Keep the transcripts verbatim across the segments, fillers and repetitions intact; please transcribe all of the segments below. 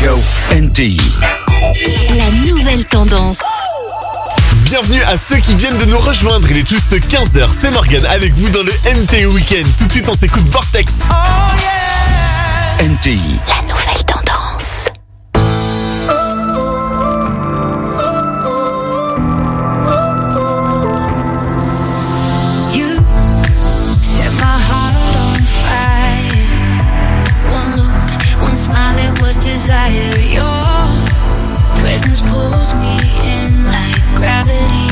go. N T I. La nouvelle tendance. Bienvenue à ceux qui viennent de nous rejoindre, il est juste quinze heures, c'est Morgan avec vous dans le N T I Weekend. Tout de suite on s'écoute Vortex. Oh yeah. N T I. La nouvelle tendance. You set my heart on fire. One look, one smile, it was desire. Your presence pulls me in like gravity.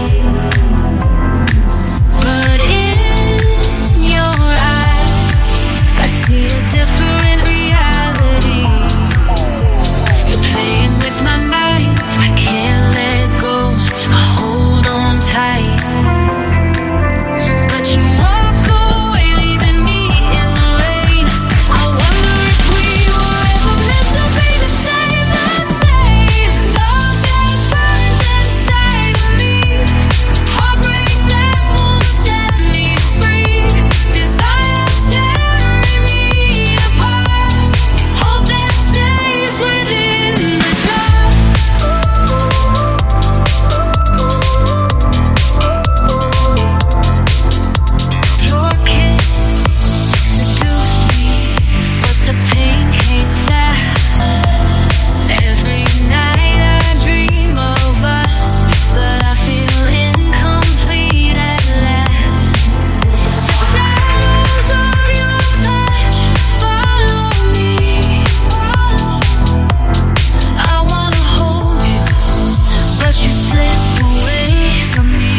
But in your eyes, I see a different reality. You're playing with my mind, I can't let go. I hold on tight. But you walk away, leaving me in the rain. I wonder if we were ever meant to be the same, the same. Love that burns inside of me. Heartbreak that won't set me free. Desire tearing me apart. Hope that stays within the dark. Your kiss seduced me, but the pain came fast. Every night I dream of us, but I feel incomplete at last. The shadows of your touch follow me. I wanna hold you, but you slip away from me.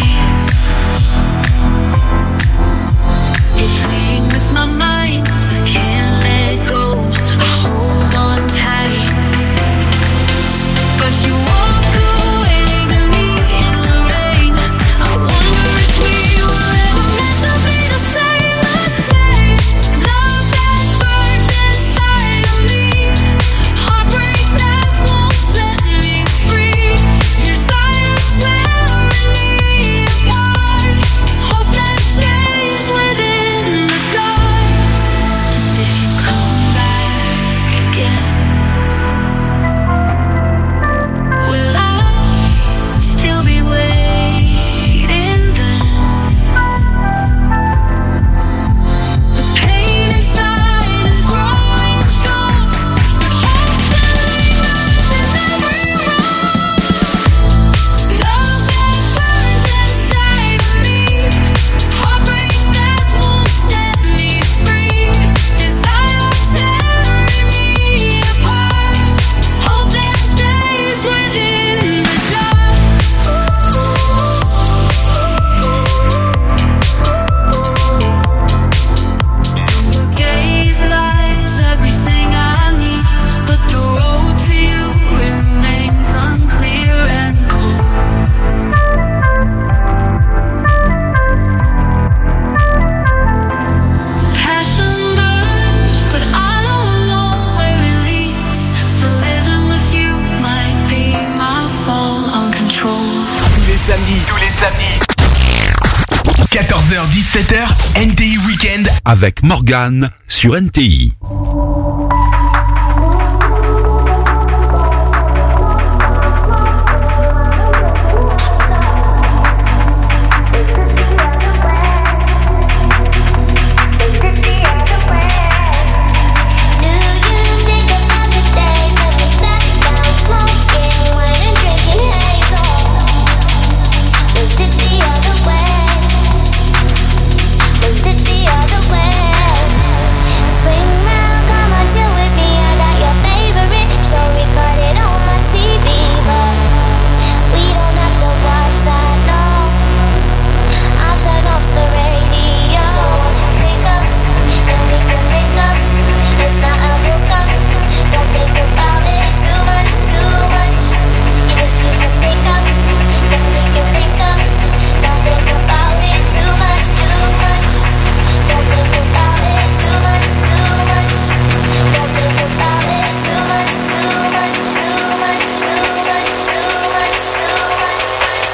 You're playing with my mind, I can't let go. I hold on tight, but you walk away, leaving me in the rain. I wonder if we were ever meant to be the same, the same. Love that burns inside of me. Heartbreak that won't set me free. Desire tearing me apart. Hope that stays within the dark. And if you come back again, will I still be waiting then? The pain inside is growing strong, but hope that lingers in every wrong. Love that burns inside of me. Heartbreak that won't set me free. Desire tearing me apart. Hope that stays within the dark. Your gaze lies everything I need, but the road to you remains unclear and cold. Passion burns, but I don't know where it leads. So living with you might be my fall on control. Tous les samedis. Tous les samedis. quatorze heures dix-sept heures. N T I Weekend avec Morgan sur N T I. Swing round, come on, chill with me. I got your favorite show recorded on my T V, but we don't have to watch that, no. I'll turn off the radio. So won't you pick up and we can link up? It's not a hookup. Don't think about it too much, too much. You just need to pick up, then we can link up. Don't think about it too much, too much. Don't think about it too much, too much. Don't think about it too much, too much, too much, too much, too much, too much.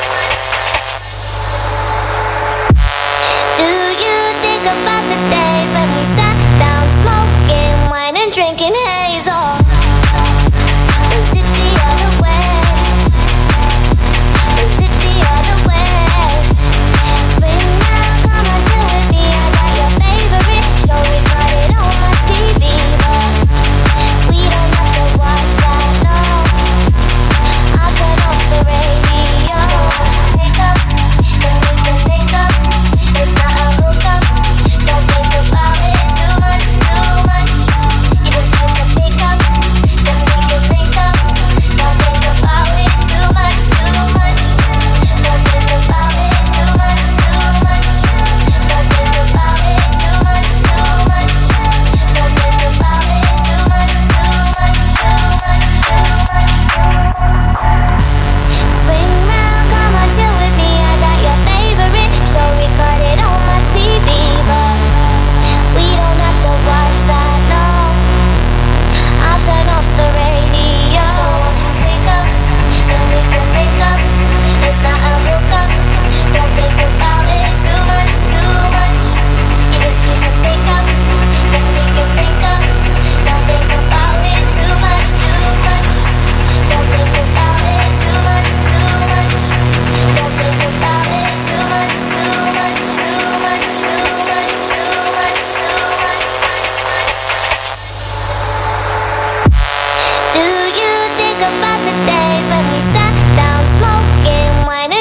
Do you think about the days when we sat down smoking wine and drinking haze? Oh,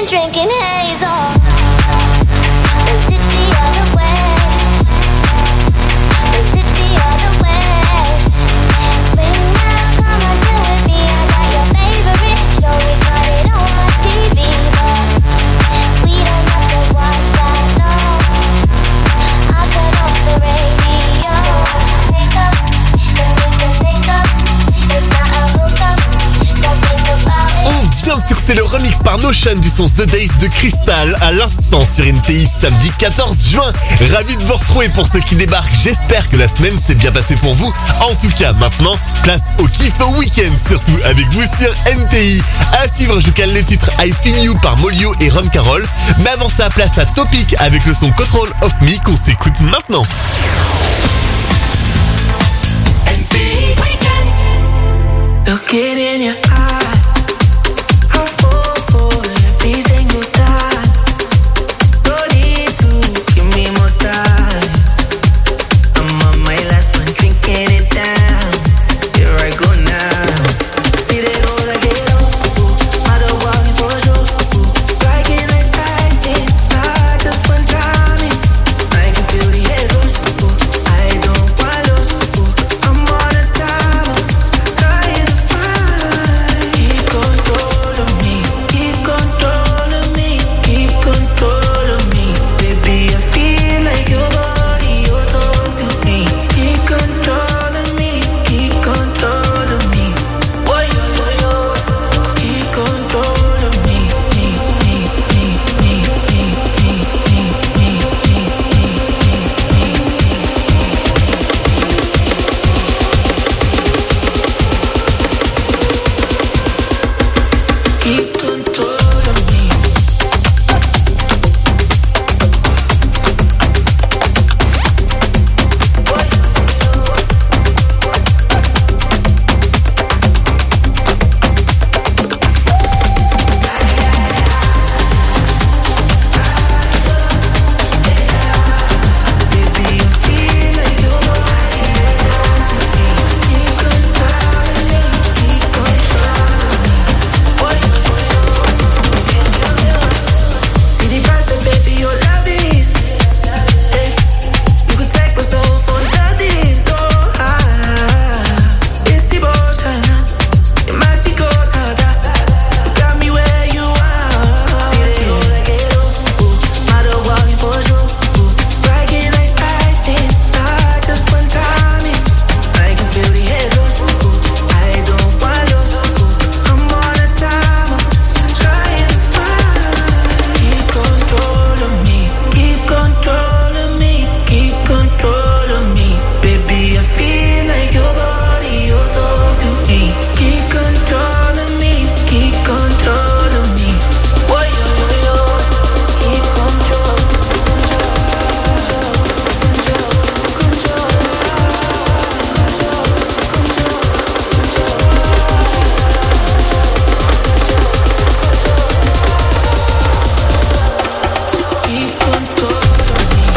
been drinking hazel. Is it the other way? Is it the other way? Swing round, come on, chill with me. I got your favorite show, we got it on my T V, but we don't have to watch that, no. I'll turn off the radio. So once you pick up, then we can pick up. It's not a hookup, don't think about it. On vient de écouter le remix par Notion du son The Days de Crystal à l'instant sur N T I samedi quatorze juin. Ravi de vous retrouver pour ceux qui débarquent. J'espère que la semaine s'est bien passée pour vous. En tout cas, maintenant, place au kiff au week-end, surtout avec vous sur N T I. À suivre, je cale les titres I Feel You par Molio et Ron Carroll. Mais avant ça, place à Topic avec le son Control of Me qu'on s'écoute maintenant. Looking in your eyes, I fall for every single time. No need to give me more signs. I'm on my last one, drinking it down. Here I go now. See they go like it up, I don't walk in for sure. Striking like lightning, I just want timing. I can feel the head rush. I don't want lose. I'm on a timer, trying to find. Keep control of me, keep control of me, keep control of me. Baby, I feel like your body, you're talk to me. Keep control of me, keep control of me. Oh, yo, yo, yo. Keep control of me, me, me, me, me, me, me, me, me, me, keep control of me. Baby, I feel like your body, you're talk to me. Keep control of me, keep control of me. Oh, yo, yo, yo. See the price I pay for your love is. Hey, you could take my soul for nothing. No, ah, it's emotional. Your magical tada. You got me where you are. See they go like it up, ooh, I don't walk in for sure. Ooh, bragging like lightning, I just want timing. I can feel the head rush. Ooh, I don't want lose. Ooh, I'm on a timer, trying to find. Keep control of me, keep control of me, keep control of me. Baby, I feel like your body, you're talk to me. Keep control of me, keep control of me. Oh, yo, yo, yo. Keep control, control, control, control, keep control of me.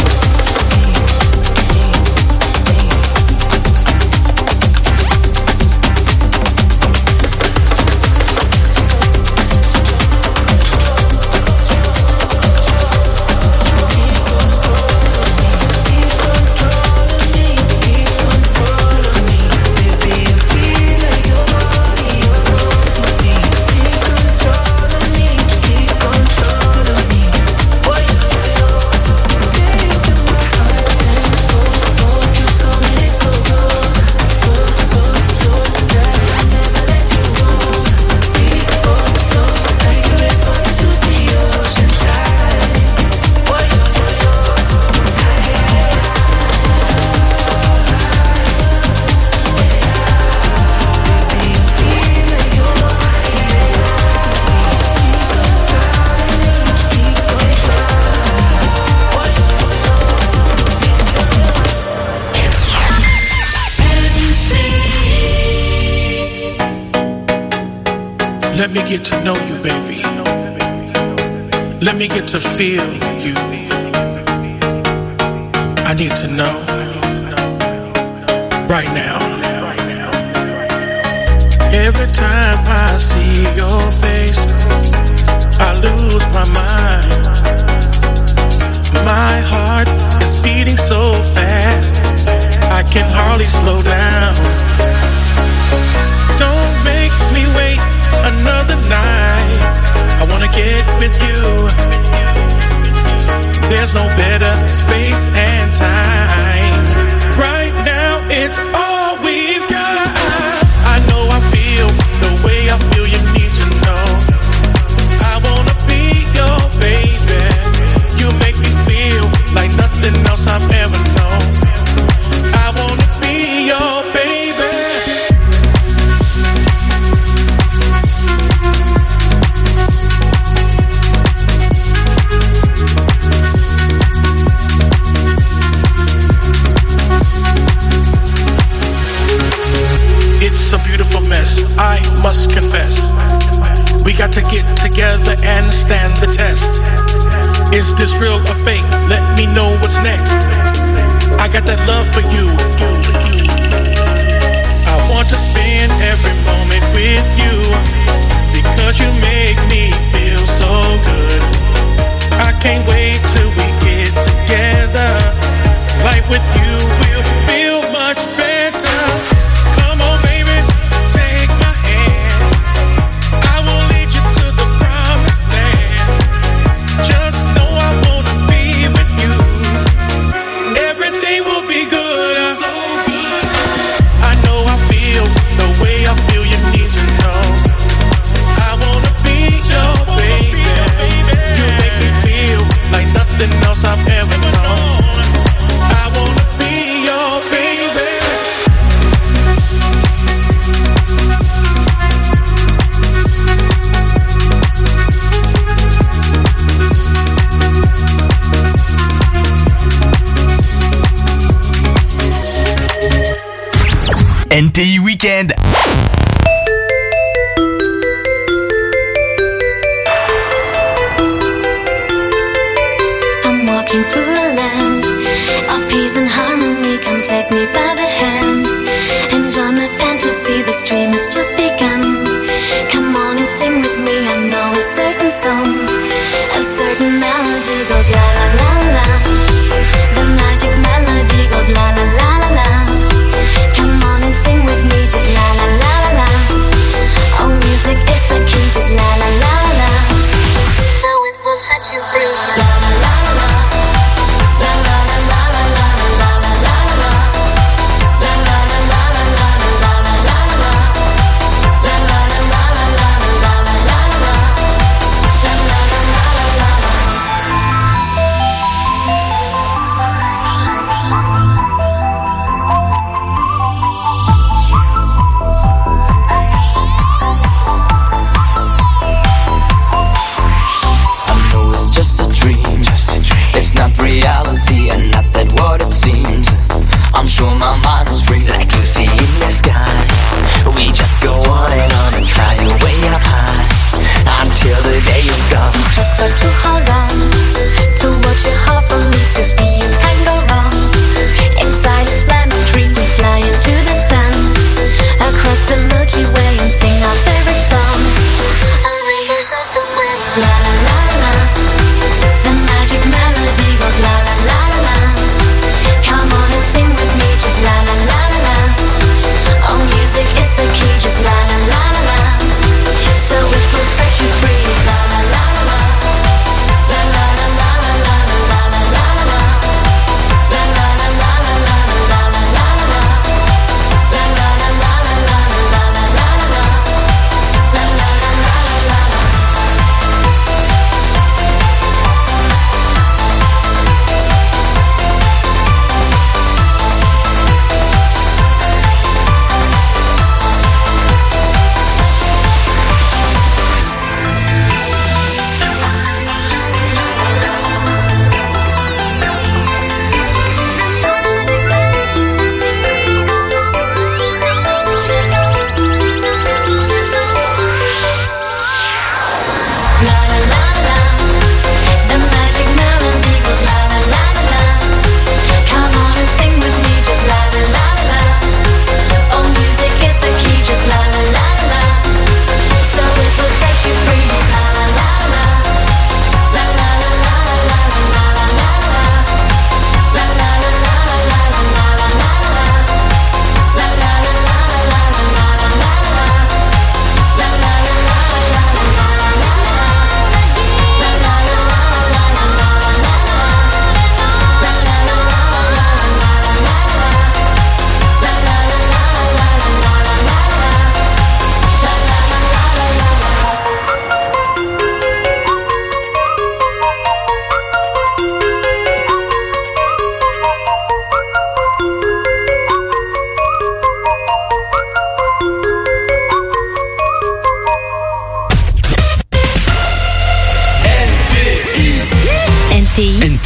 Let me get to know you, baby. Let me get to feel you. I need to know right now. Every time I see your face, I lose my mind. My heart is beating so fast, I can hardly slow down. Don't make me wait another night. I wanna get with you. There's no better space and time. Right now it's all we've got. I know I feel the way I feel, you need to know. I wanna be your baby. You make me feel like nothing else I've ever known. I wanna be your baby. It's a beautiful mess, I must confess. We got to get together and stand the test. Is this real or fake? Let me know what's next. I got that love for you, you, you. I want to spend every moment with you, because you make me feel so good. I can't wait till we get together. Life with you will feel much better. Come on, baby, take my hand. I will lead you to the promised land. Just know I wanna be with you. Everything will be good. So good. I know I feel the way I feel, you need to know. I wanna be your baby. You make me feel like nothing else I've ever known. I wanna be your baby. N T I Weekend. I'm walking through a land of peace and harmony. Come take me by the hand. Enjoy my fantasy, this dream has just begun. Come on and sing with me, I know a certain song. A certain melody goes la la la la. The magic melody goes la la la la la. Come on and sing with me, just la la la la la. Oh, music is the key, just la la la la la. So it will set you free. La la la la la. La la la la la la la la la la. La la la la la la la la la la.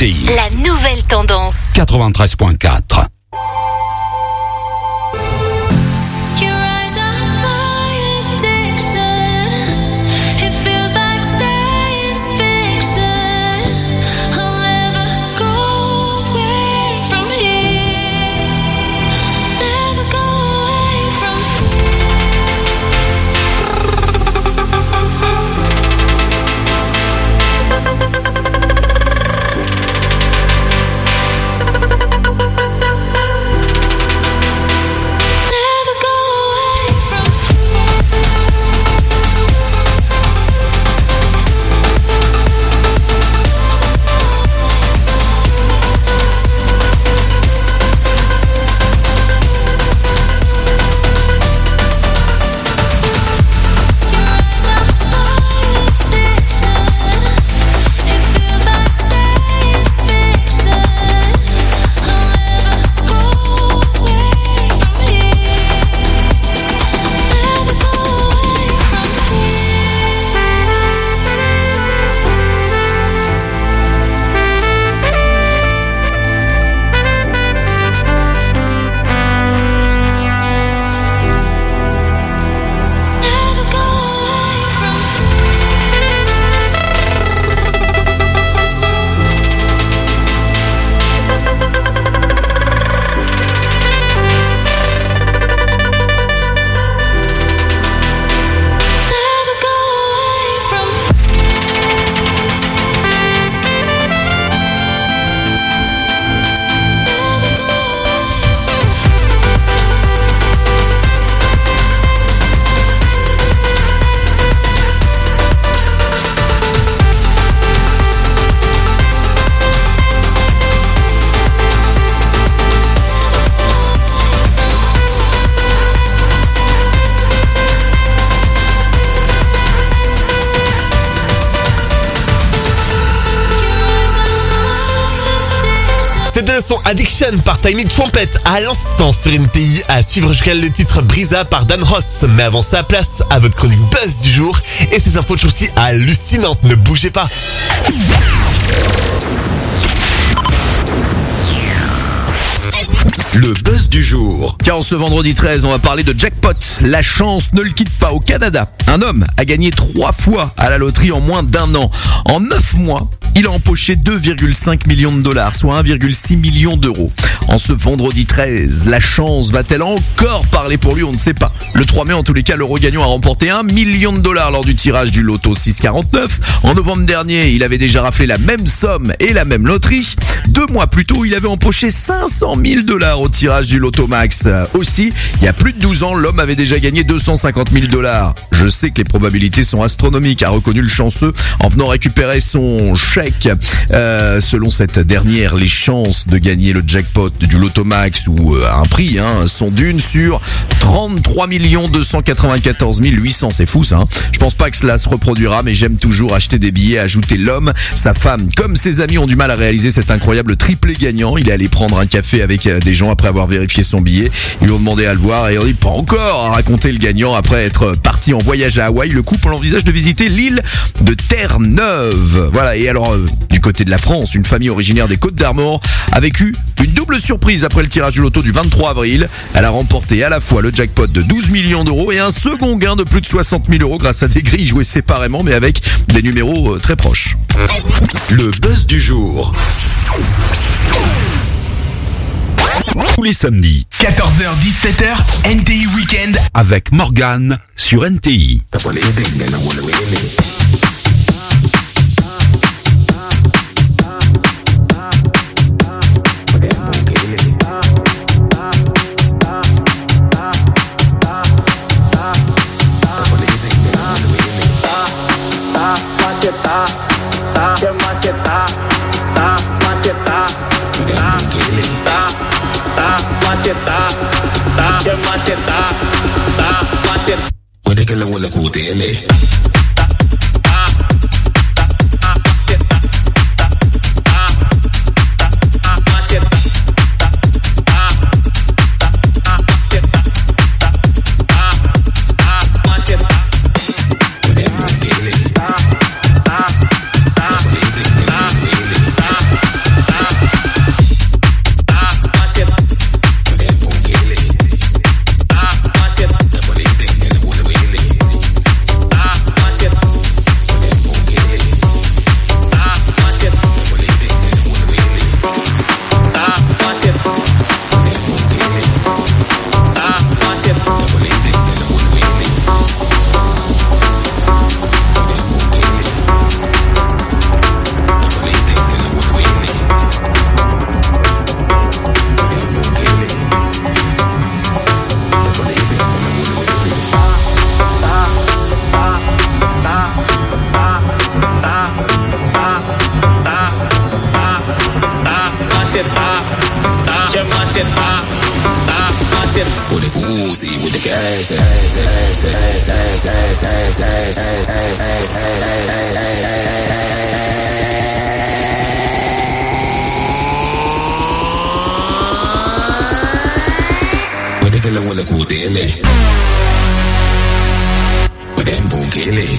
T I. La nouvelle tendance. quatre-vingt-treize point quatre. Your eyes are my addiction. It feels like science fiction. I'll never go away from here. Never go away from Never go away from Your eyes are my addiction. It feels like science fiction. I'll never go away from here. Never go away from here. Never go away from Never go away from C'était le son Addiction par Tiny Trumpet à l'instant sur N T I, à suivre jusqu'à le titre Brisa par Dan Ross. Mais avant ça, place à votre chronique Buzz du jour et ces infos toujours aussi hallucinantes. Ne bougez pas. Le buzz du jour. Tiens, ce vendredi treize, on va parler de jackpot. La chance ne le quitte pas. Au Canada, un homme a gagné trois fois à la loterie en moins d'un an. En neuf mois, il a empoché deux virgule cinq millions de dollars, soit un virgule six million d'euros. En ce vendredi treize, la chance va-t-elle encore parler pour lui? On ne sait pas. Le trois mai, en tous les cas, l'euro gagnant a remporté un million de dollars lors du tirage du loto six quarante-neuf. En novembre dernier, il avait déjà raflé la même somme et la même loterie. Deux mois plus tôt, il avait empoché cinq cent mille dollars au tirage du loto max. Aussi, il y a plus de douze ans, l'homme avait déjà gagné deux cent cinquante mille dollars. Je sais que les probabilités sont astronomiques, a reconnu le chanceux en venant récupérer son chèque. Euh, selon cette dernière, les chances de gagner le jackpot du loto max ou euh, un prix hein, sont d'une sur trente-trois millions deux cent quatre-vingt-quatorze mille huit cents. C'est fou ça. Hein. Je pense pas que cela se reproduira, mais j'aime toujours acheter des billets, ajouter l'homme. Sa femme, comme ses amis, ont du mal à réaliser cet incroyable triplé gagnant. Il est allé prendre un café avec des gens après avoir vérifié son billet. Ils lui ont demandé à le voir et on dit pas encore à raconter le gagnant. Après être parti en voyage à Hawaï, le couple envisage de visiter l'île de Terre-Neuve. Voilà. Et alors, euh, du côté de la France, une famille originaire des Côtes d'Armor a vécu une double surprise après le tirage du loto du vingt-trois avril. Elle a remporté à la fois le jackpot de douze millions d'euros et un second gain de plus de soixante mille euros grâce à des grilles jouées séparément mais avec des numéros très proches. Le buzz du jour. Tous les samedis, quatorze heures dix-sept heures, N T I Weekend avec Morgane sur N T I. Puede que la huele Q T L. With the Uzi, with the gas, ass, ass, ass, ass, ass, ass, ass, ass, ass, ass, ass. With the killer, with the cool daily. With them boom killing.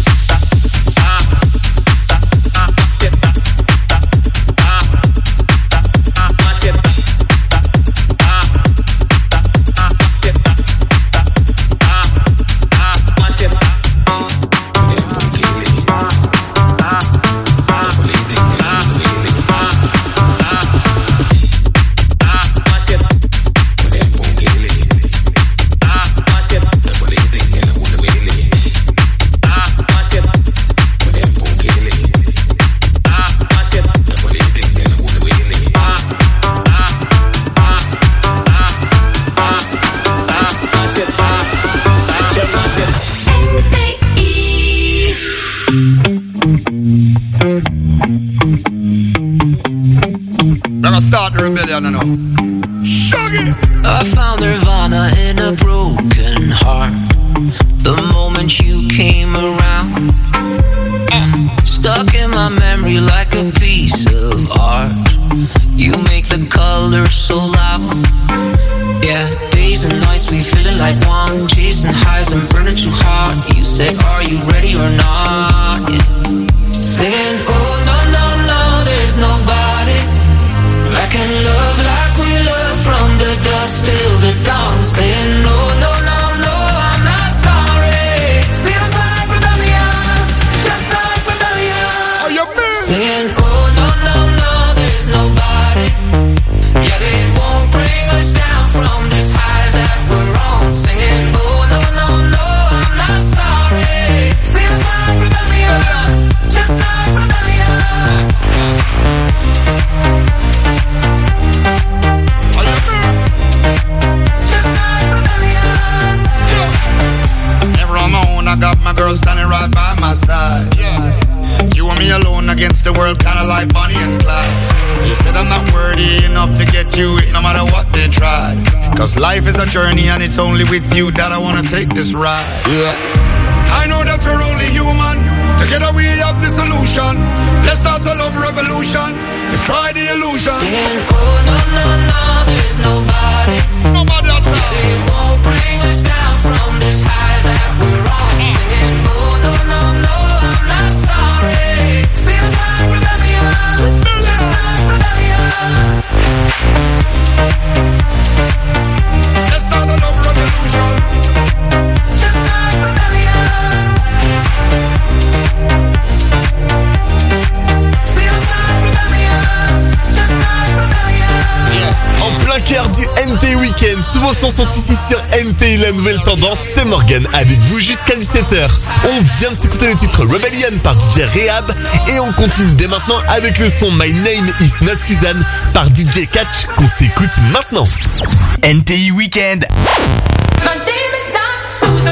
Start the rebellion, I know. Shuggy! I found nirvana in a broken heart. The moment you came around, uh, stuck in my memory like a piece of art. You make the colors so loud. Yeah, days and nights we feeling like one, chasing highs and burning too hard. You said, are you ready or not? Yeah. Saying, oh no, no, no, there's nobody I can love like we love from the dusk till the dawn. Saying no, no, no, no, I'm not sorry. Feels like rebellion, just like rebellion. Are you mean? Saying oh no, no, no, there's nobody. Yeah, they won't bring us down from this high that we're on. Singing oh no, no, no, I'm not sorry. Feels like rebellion, just like rebellion. I got my girl standing right by my side. Yeah. You and me alone against the world, kinda like Bonnie and Clyde. They said I'm not worthy enough to get you it no matter what they tried. Cause life is a journey and it's only with you that I wanna take this ride. Yeah. I know that we're only human. Together we have the solution. Let's start a love revolution. Let's try the illusion. Saying, oh no, no, no, there's nobody. Nobody outside. They won't bring us down from this high that we're on. Singing, oh no, no, no, I'm not sorry. Feels like rebellion, just like rebellion. Let's start a love revolution. Just like rebellion. Feels like rebellion, just like rebellion. Yeah. En plein cœur du N T Weekend, tous vos sons sont ici sur N T, la nouvelle tendance, c'est Morgan avec vous jusqu'à dix-sept heures. On vient de s'écouter le titre Rebellion par D J Rehab et on continue dès maintenant avec le son My Name Is Not Suzanne par D J Catch qu'on s'écoute maintenant. N T I Weekend. My name is not Susan.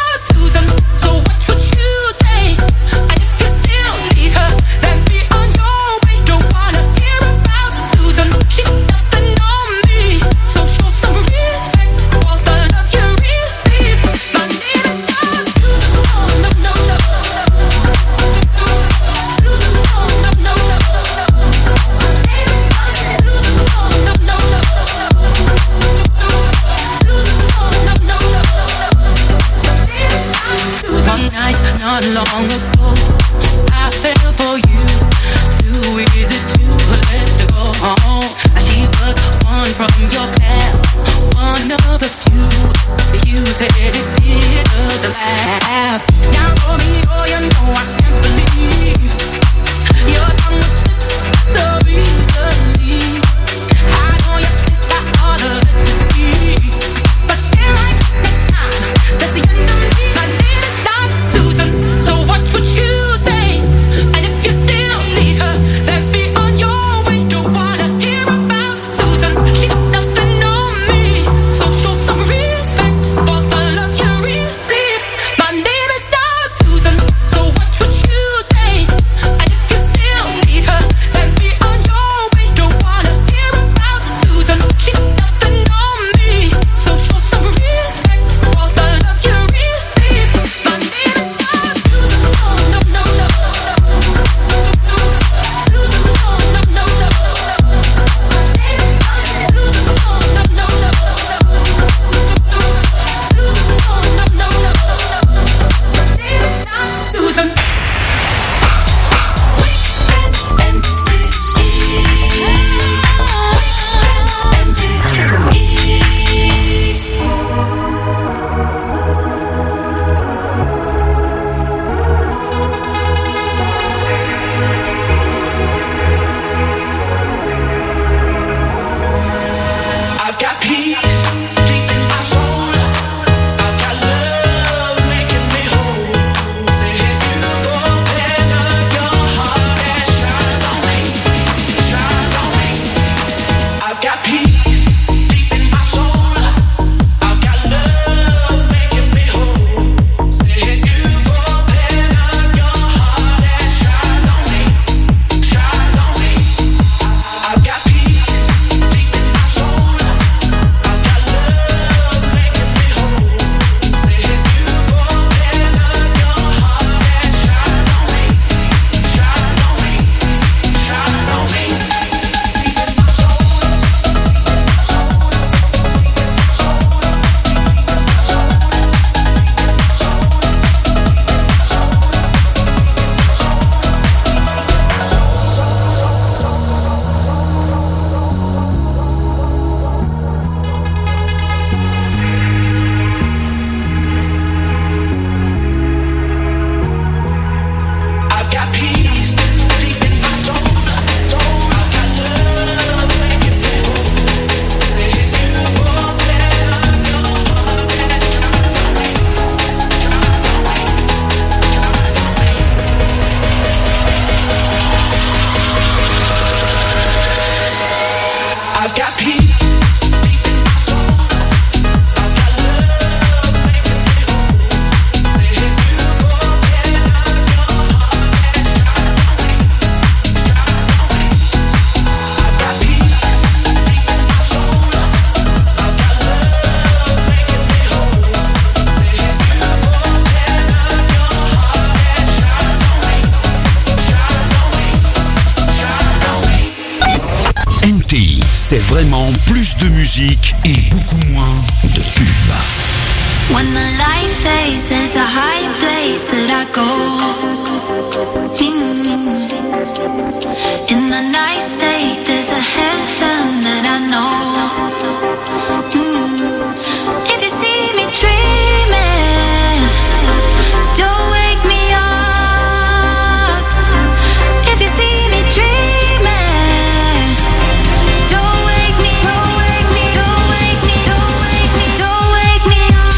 So what would you say? And if you still need her, then be on your T I, c'est vraiment plus de musique et beaucoup moins de pub. When the light fades, there's a high place that I go. Mm. In the night state, there's a heaven that I know. Mm. If you see me dreaming, don't wake me up. If you see me dreaming, don't wake me, don't wake me, don't wake me, don't wake me, don't wake me up.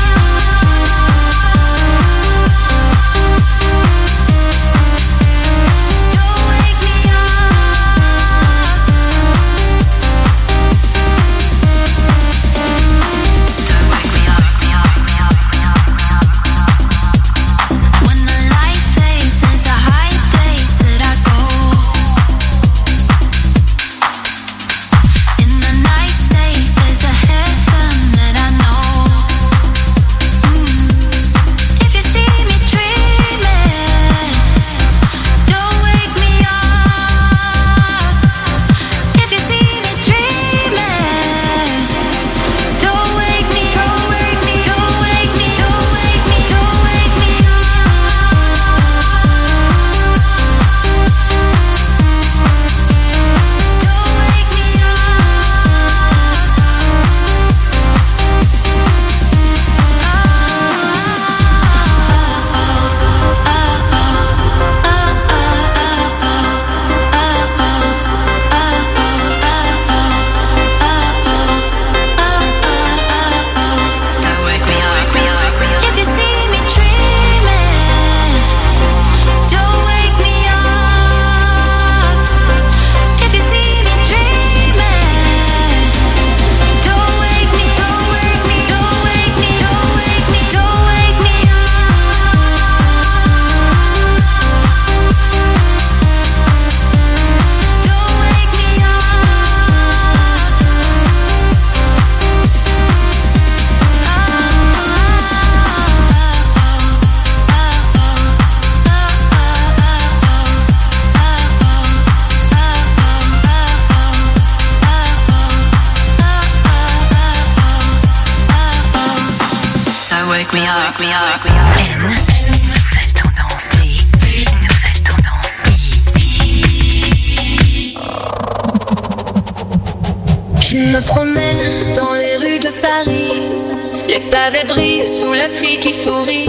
Je me promène dans les rues de Paris. Les pavés brillent sous la pluie qui sourit.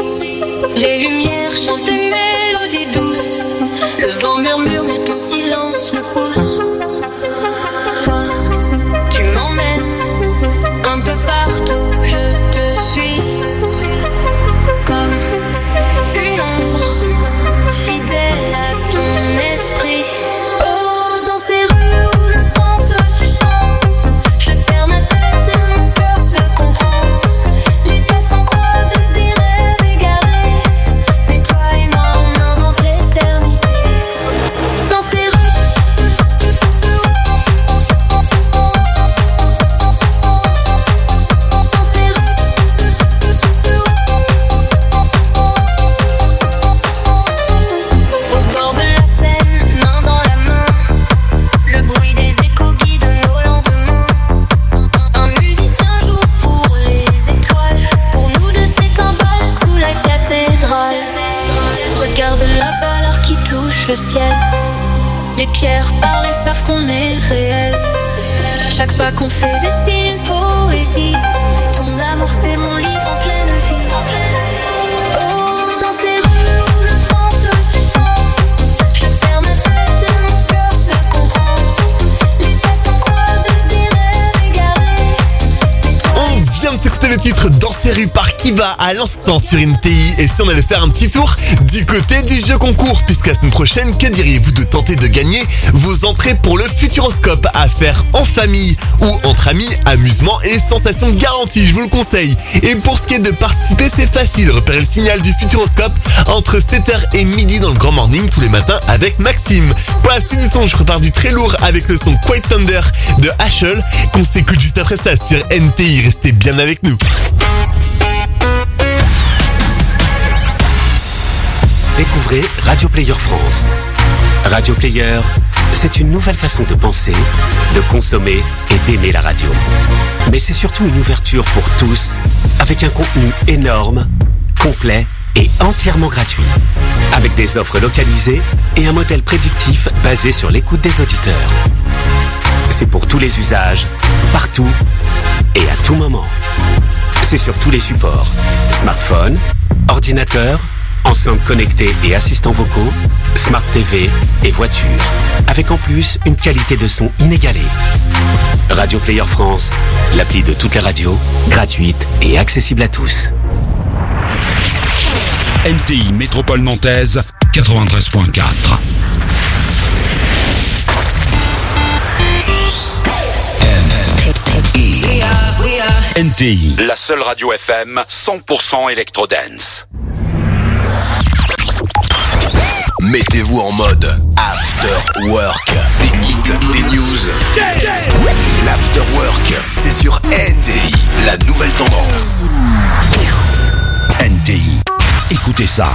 Les lumières chantent des mélodies douces. Le vent murmure mais ton silence me pousse. Toi, tu m'emmènes un peu partout, je te suis. Comme une ombre fidèle à ton esprit. Oh, dans ces rues où le temps se suspend, je perds ma tête et mon cœur se comprend. Les passants croisent des rêves égarés, mais toi et moi on invente l'éternité. Dans ces rues. Regarde là-bas l'art qui touche le ciel. Les pierres parlent, elles savent qu'on est réel. Chaque pas qu'on fait dessine une poésie. Ton amour c'est mon livre en pleine vie. Oh, dans ces rues où le vent se suspend, je perds ma tête et mon cœur se comprend. Les passants croisent des rêves égarés. On vient de s'écouter le titre Dans ces rues par Kiva à l'instant sur N T I. Et si on allait faire un petit tour du côté du jeu concours, puisque la semaine prochaine, que diriez-vous de tenter de gagner vos entrées pour le Futuroscope à faire en famille ou entre amis, amusement et sensations garanties, je vous le conseille. Et pour ce qui est de participer, c'est facile, repérez le signal du Futuroscope entre sept heures et midi dans le Grand Morning tous les matins avec Maxime. Pour la suite du son, je prépare du très lourd avec le son Quiet Thunder de Ashel qu'on s'écoute juste après ça sur N T I. Restez bien avec nous. Découvrez Radio Player France. Radio Player, c'est une nouvelle façon de penser, de consommer et d'aimer la radio. Mais c'est surtout une ouverture pour tous, avec un contenu énorme, complet et entièrement gratuit. Avec des offres localisées et un modèle prédictif basé sur l'écoute des auditeurs. C'est pour tous les usages, partout et à tout moment. C'est sur tous les supports. Smartphone, ordinateur, enceintes connectées et assistants vocaux, Smart T V et voiture. Avec en plus une qualité de son inégalée. Radio Player France, l'appli de toutes les radios, gratuite et accessible à tous. N T I Métropole Nantaise, quatre-vingt-treize point quatre. N T I, la seule radio F M cent pour cent électro-dance. Mettez-vous en mode After Work. Des hits, des news. L'After Work, c'est sur N T I, la nouvelle tendance. N T I, écoutez ça.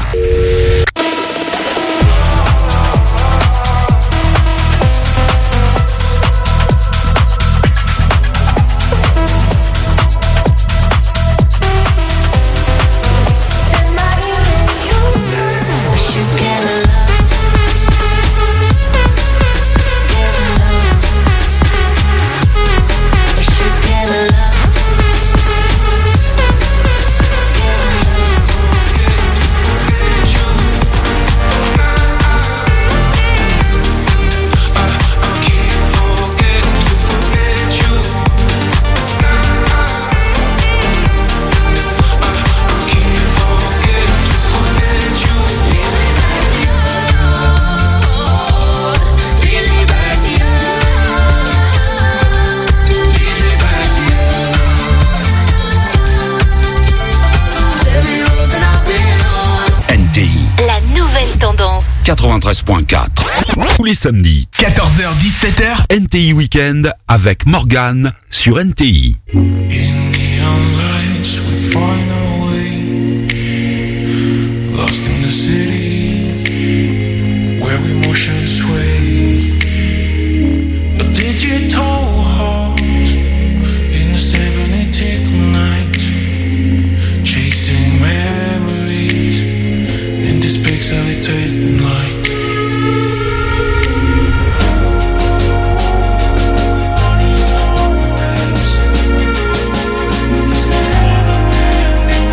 quatre-vingt-treize point quatre. Tous les samedis, quatorze heures dix-sept heures, N T I Weekend avec Morgane sur N T I. It's never ending.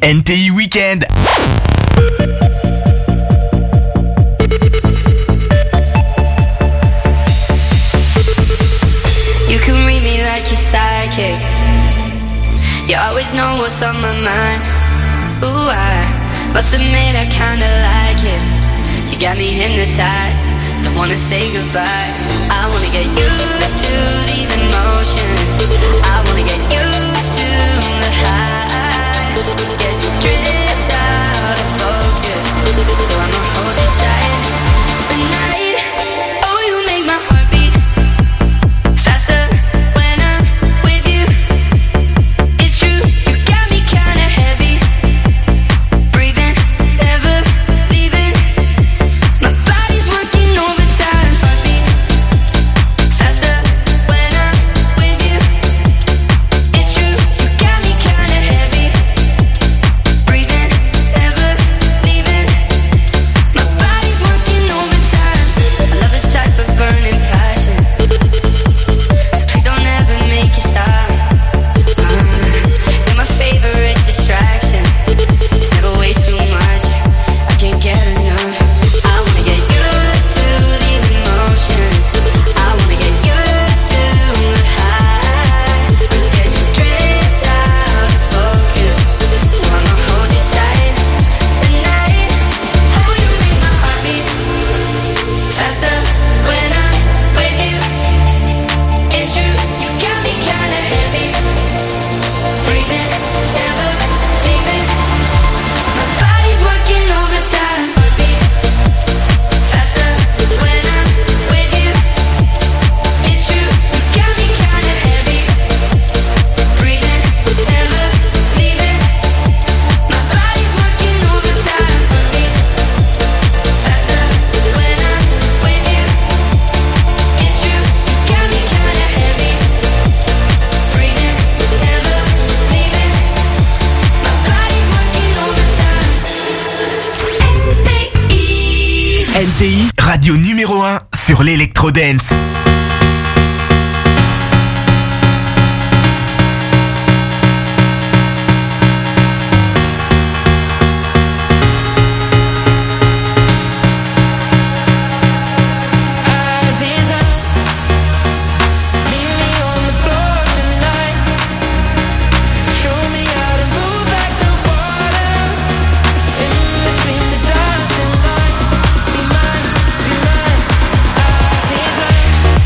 N T I Weekend. You can read me like you're psychic. You always know what's on my mind. Ooh, I must admit I kinda like it. You got me hypnotized. Don't wanna say goodbye. I wanna get used to these emotions. I wanna get used to the high. Scared you drift out of focus, so I'ma hold you tight tonight. Oh, you make my heart beat faster when I'm with you. It's true, you got me kinda heavy, breathing, never leaving. My body's working overtime. Heartbeat faster when I'm with you. It's true, you got me kinda heavy, breathing, never leaving. My body's working overtime. I love this type of burning passion, so please don't ever make it stop. Uh, you're my favorite distraction. It's never way too much. I can't get enough. I wanna get used to these emotions. I wanna get used to the high. I'm scared you drift out of focus, so I'ma hold you tight tonight. Oh, you make my heart beat faster when I'm with you. It's true, you got me kinda heavy, breathing, never leaving. My body's working overtime. Heartbeat faster when I'm with you. It's true, you got me kinda heavy, breathing, never leaving. My body's working overtime. Heartbeat faster when I'm with you. It's true, you got me kinda heavy, breathing, never leaving. My body's working overtime. N T I, radio numéro un sur l'électro-dance. Eyes is up, leave me on the floor tonight. Show me how to move like the water in between the dancing lines. Be mine, be mine. Eyes is up.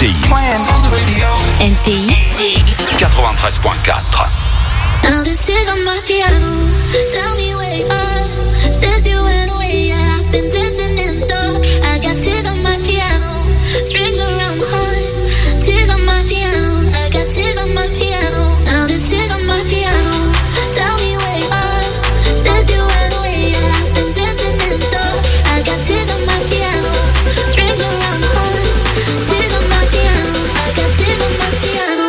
I. N T I quatre-vingt-treize point quatre. Now there's tears on my piano. Tell me where you are. Since you went away, I've been dancing in the dark. I got tears on my piano. Strings around my heart. Tears on my piano. I got tears on my piano. Now there's tears on my piano. Tell me where you are. Since you went away, I've been dancing in the dark. I got tears on my piano. Strings around my heart. Tears on my piano. I got tears on my piano.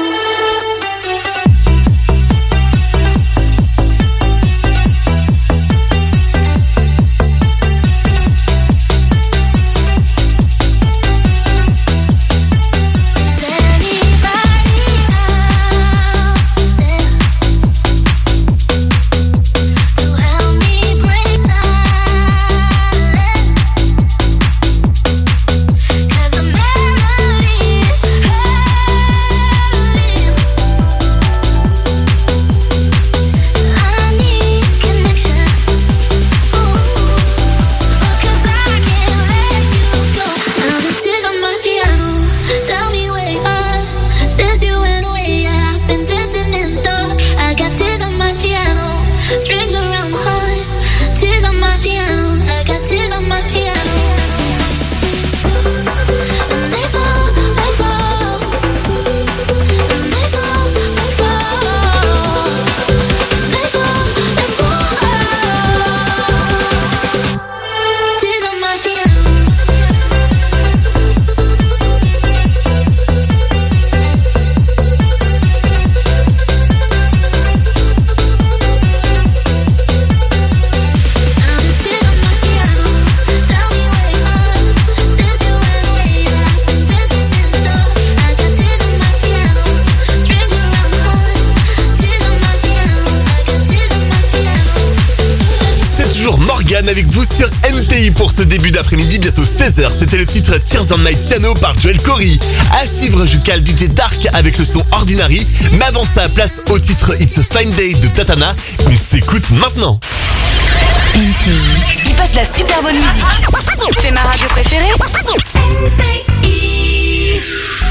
Avec vous sur N T I pour ce début d'après-midi, bientôt seize heures. C'était le titre Tears on My Piano par Joel Corey. À suivre jusqu'à le D J Dark avec le son Ordinary. Mais avant ça, place au titre It's a Fine Day de Tatana qu'on s'écoute maintenant. N T I. Il passe de la super bonne musique. C'est ma radio préférée. N T I.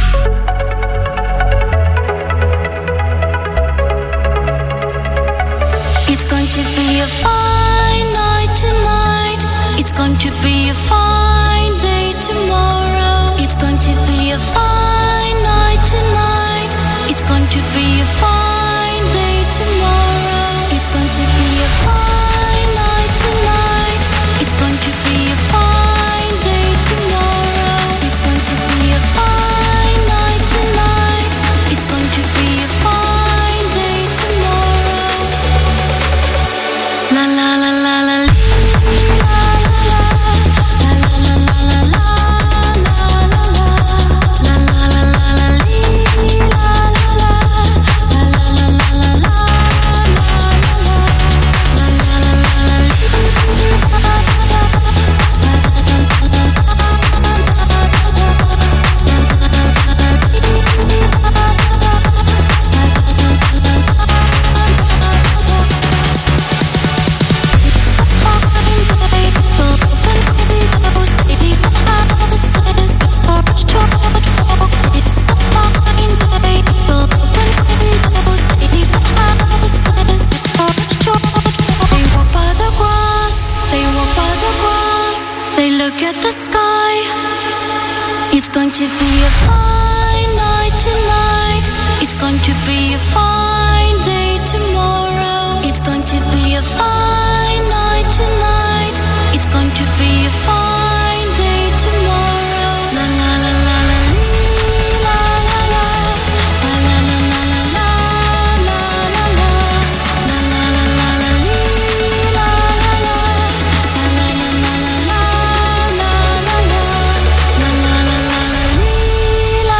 It's going to be a fine night tonight. It's going to be a fine day tomorrow. It's going to be a fine night tonight. It's going to be a fine day tomorrow. It's going to be a fine night tonight. It's going to be a fine day tomorrow. It's going to be a fine night tonight. It's going to be a fine day tomorrow. La la la la la. La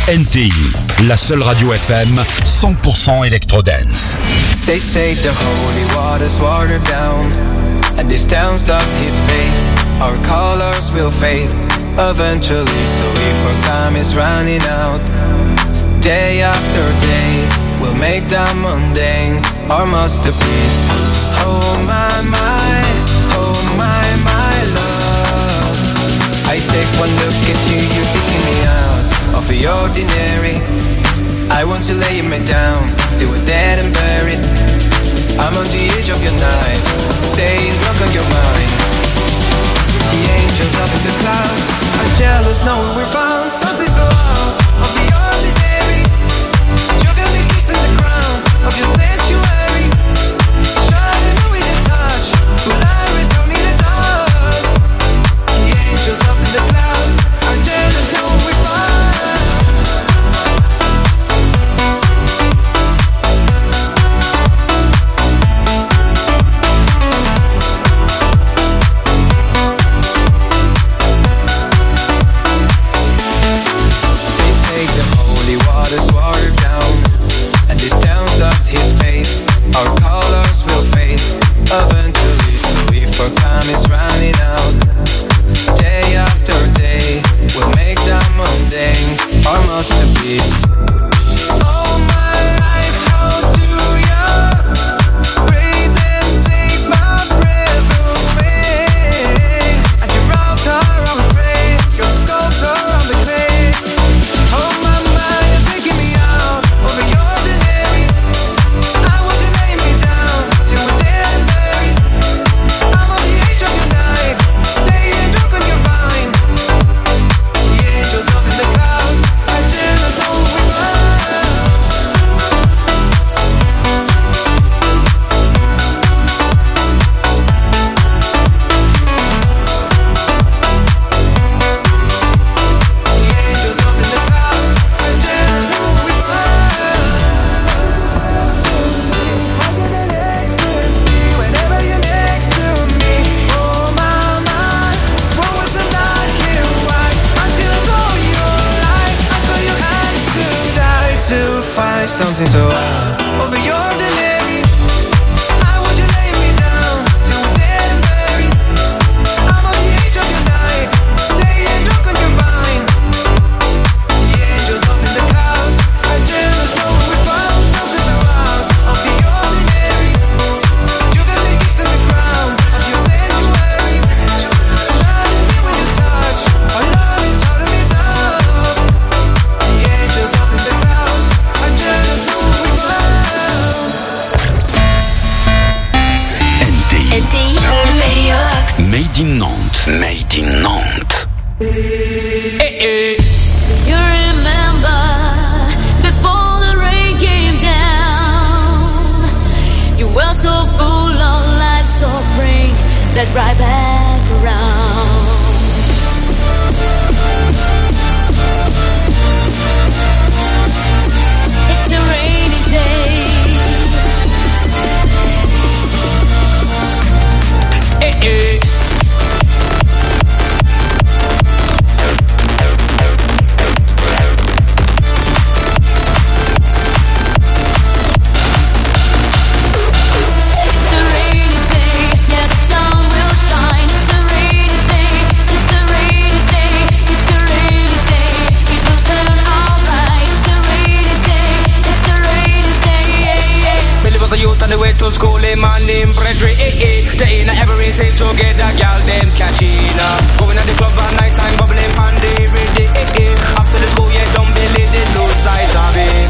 N T I, la seule radio F M cent pour cent électro-dance. They say the holy waters watered down, and this town's lost his faith. Our colors will fade eventually, so if our time is running out, day after day, we'll make that mundane our masterpiece. Oh my, my, oh my, my love. I take one look at you, you're taking me out of the ordinary. I want to lay me down till we're dead and buried. I'm on the edge of your knife, staying drunk on your mind. The angels up in the clouds are jealous knowing we're found something so out of the ordinary. You're gonna be kissing the crown of your sanctuary, shining me with your touch, will I return me the dust? The angels up in the clouds are jealous knowing we're found. Watered down, and this town's lost his faith. Our colors will fade eventually, so if our time is running out, day after day, we'll make that mundane our masterpiece. Oh my life, how do you breathe and take my breath away? At your altar I will pray, your sculptor on the clay. Oh my mind, you're taking me out of the ordinary. I want you to lay me down till we're dead and buried. I'm on the edge of your knife, staying drunk on your vine. The angels up in the clouds are jealous of who we find. The angels up in the clouds are jealous of who we find. Whenever you're next to me, oh my mind, what was I not here? Why? Until I saw your light, I thought you had to die to find something so out of the ordinary. I want you to lay me down till we're dead and buried. I'm on the edge of your knife, staying drunk on your vine. The angels up in the clouds are jealous knowing we found something so out of the ordinary. You're gonna kiss in the ground of your sanctuary, shining me with your touch. Our love is telling me dust. The angels up in the clouds are jealous knowing we found. N T I, N T I, le meilleur. Made in Nantes. Made in Nantes. Do you remember before the rain came down? You were so full of life, so bring that right back around. It's a rainy day. Eh, eh. It's a rainy day, yeah, the sun will shine. It's a rainy day, it's a rainy day, it's a rainy day. It will turn alright. It's a rainy day, it's a rainy day, yeah, yeah. Billy was a youth on the way to school, a man named Frederick, eh, eh. They in everything to get a girl, them catching up. Going at the club at night time, bubbling on the every day, eh, eh. After the school, yeah, don't believe they lose sight of it.